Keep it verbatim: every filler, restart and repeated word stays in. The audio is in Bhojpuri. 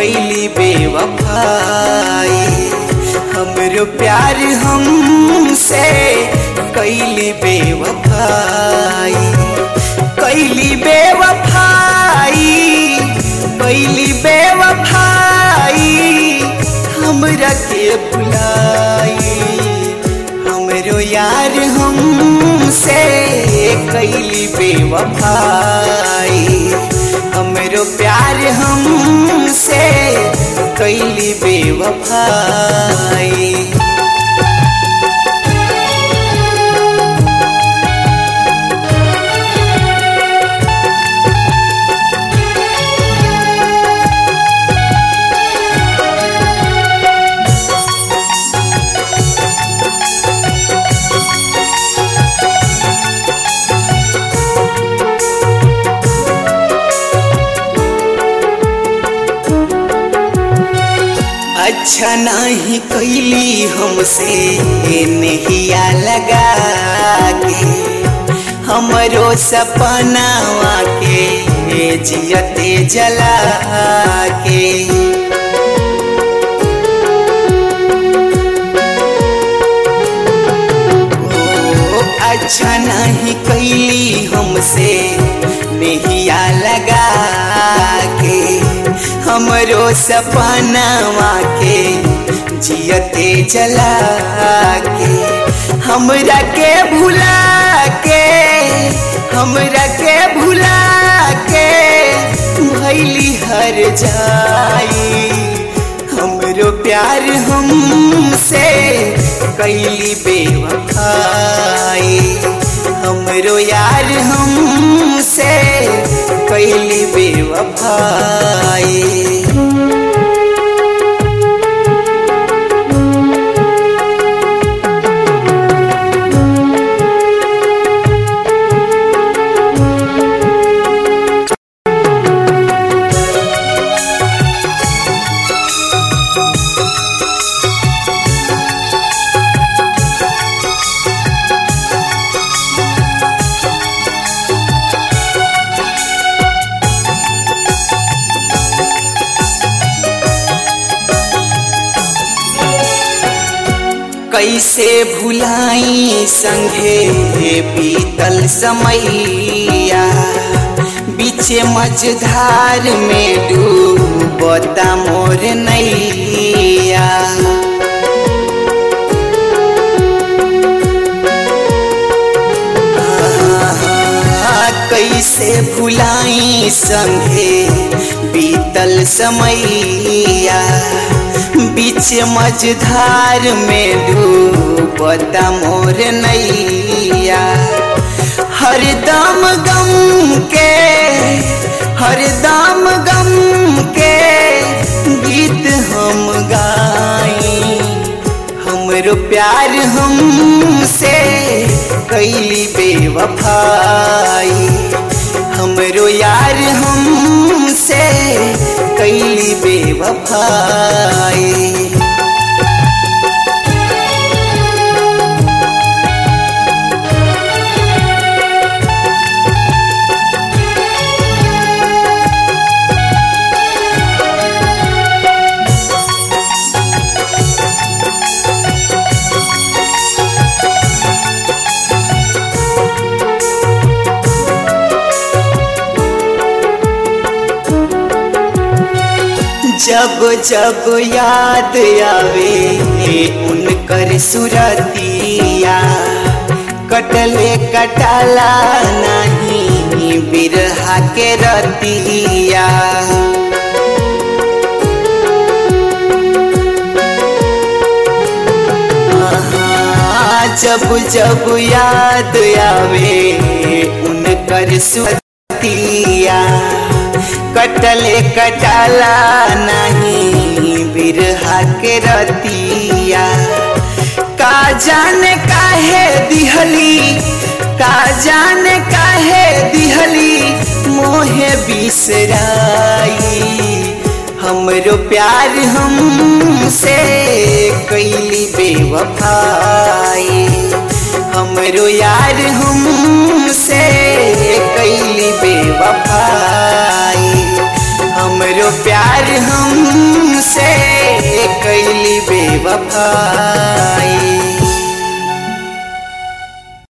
कैली बेवफाई, हमरो प्यार हमसे कैली बेवफाई, कैली बेवफाई, कैली बेवफाई, हमरा के भुलाई, हमरो यार हमसे कैली बेवफाई, हमरो प्यार हमसे कैली बेवफाई। अच्छा नहीं कैली हमसे नहिया लगा के, हमरो सपनावा के जियते जला के। ओ अच्छा नहीं कैली हमसे नहिया लगा के, हमरो सपनावा के जियते जला के, हमरा के भुला के, हमरा के भुला के भैली हर जाई, हमरो प्यार हमसे कैली बेवफाई, हमरो यार हमसे कैली बेवफाई। कैसे भुलाई संगे बीतल समैया, बीचे मझधार में डूबता मोर नैया। कैसे भुलाई संगे बीतल समैया, बीच मझधार में डूबता मोर नैया। हरदम गम के, हरदम गम के गीत हम गाई, हमरो प्यार हमसे कैली बेवफाई, हमरो यार हमसे कैली बेवफाई। जब जब याद आवे उनकर सुरतिया, कटले कटाला नहीं बिरहा के रतिया। जब जब याद आवे उनकर सुरतिया, कटले कटाला नहीं बिरहा के रतिया। का जाने काहे दिहली, का जाने काहे दिहली मोहे बिसराई, हमरो प्यार हमसे कैली बेवफाई, हमरो यार हमसे कैली बेवफाई, हमरो प्यार हम बेवफा